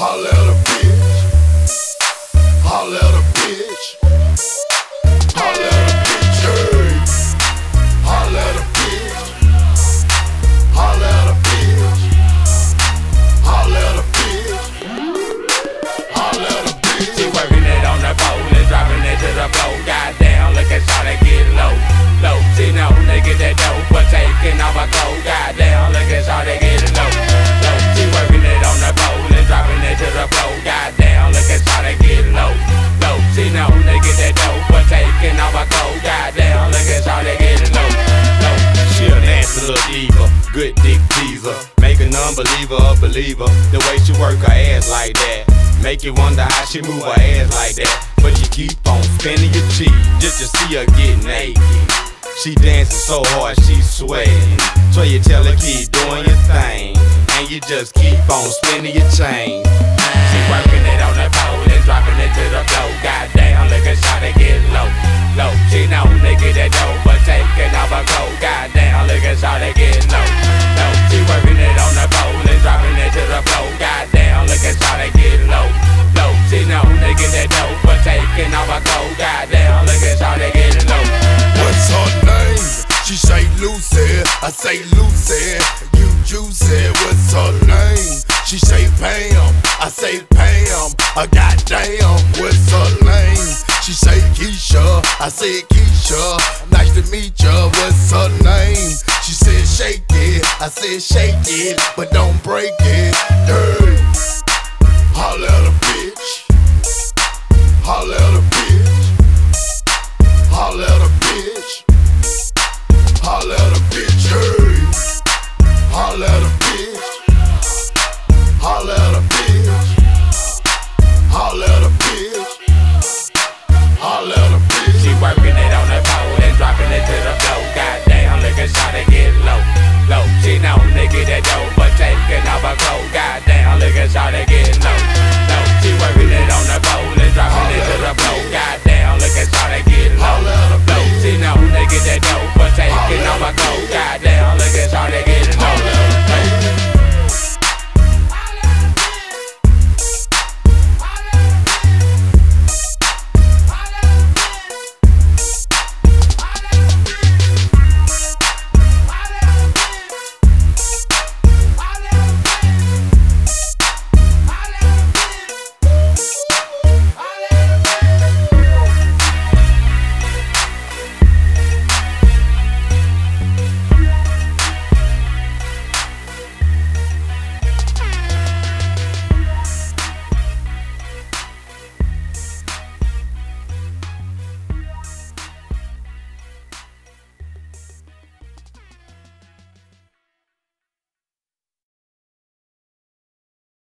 Holla at a bitch. Holla at a bitch. Holla at a bitch. Hey. Holla at a bitch. Holla at a bitch. Holla at a bitch. Holla at a bitch. She working it on the pole and dropping it to the floor. Goddamn, look at how they get low. Low, she know they get that dope, but taking off her clothes. Goddamn, look at how they get low. Low, she working it on the pole and dropping it to the floor. Goddamn, look at how they get low. Low, she know they get that dope, but taking off her clothes. Goddamn, look at how they get low. Low, She a nasty little diva, good dick teaser. Make an unbeliever a believer. The way she work her ass like that, make you wonder how she move her ass like that. But you keep on spinning your cheek just to see her get naked. She dancing so hard she sweating, so you tell her keep doing your thing, and you just keep on spinning your chain. she working it on the pole and dropping it to the floor. Goddamn, look at how they get low. Low, she know they get that dope, but taking off her clothes. Goddamn, look at how they get low. Low, she working it on the pole and dropping it to the floor. Goddamn, look at how they get low. Low, she know they get that dope, but taking off her clothes. Goddamn, look at how they get low. What's her name? She say Lucy, I say Lucy, you juicy. What's her name? She say Pam, I say Pam. Goddamn, what's her name? She say Keisha, I say Keisha. Nice to meet ya. What's her name? She said shake it, I said shake it, but don't break it. Hey, holla at a bitch. Holla at a bitch. Holla at a bitch. Holla at a